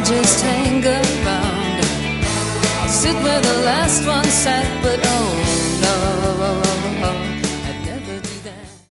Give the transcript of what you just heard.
just hang around. I'll sit where the last one sat, but oh,